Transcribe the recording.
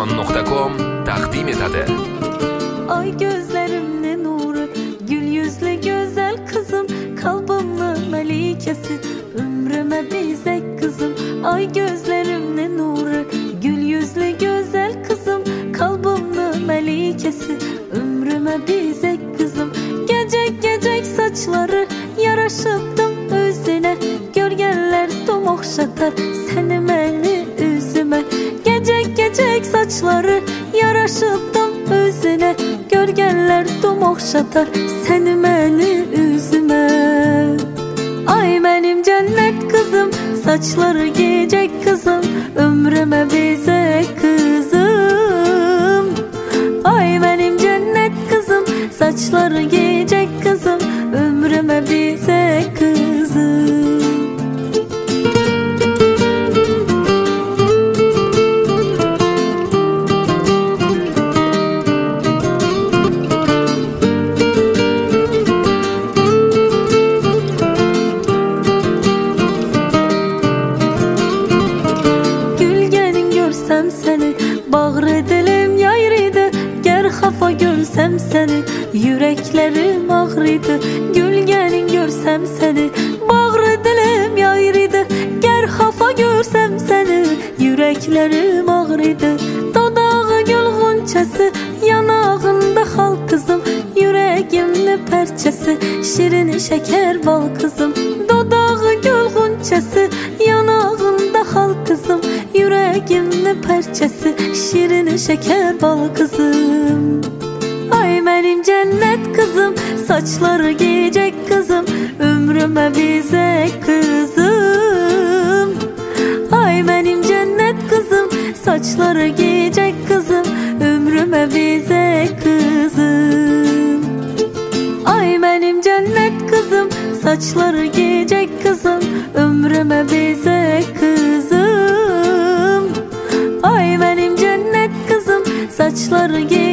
Aksiyonlar.com takdim etadi. Ay gözlerimne nuru, gül yüzlü güzel kızım, kalbimle melikesi, ömrüme bezek kızım. Ay gözlerimne nuru, gül yüzlü güzel kızım, kalbimle melikesi, ömrüme bezek kızım. Gecek gecek saçları yaraşıptım özüne, görgenler dum okşatar seni beni üzüme. Gecek gecek saçları yaraşıptım özüne, görgenler dum okşatar seni beni üzüme. Ay benim cennet kızım, saçları giyecek kızım, ömrüme bezek kızım. Ay benim cennet kızım, saçları giyecek kızım, ömrüme bezek kızım. Görsem seni, bağrı dilim yayrıydı. Ger xafa görsem seni, yüreklerim ağrıydı. Gülgenin görsem seni, bağrı dilim yayrıydı. Ger xafa görsem seni, yüreklerim ağrıydı. Dodağı gül ğunçası, yanağında xal kızım, yüreğimli perçesi, şirin şeker bal kızım. Dodağı gül ğunçası, yanağında xal kızım, yüreğimli perçesi, şirin şeker bal kızım. Ay benim cennet kızım, saçları giyecek kızım, ömrüme bezek kızım. Ay benim cennet kızım, saçları giyecek kızım, ömrüme bezek kızım. Ay benim cennet kızım, saçları giyecek kızım, ömrüme bezek kızım. Ay benim cennet kızım, saçları giyecek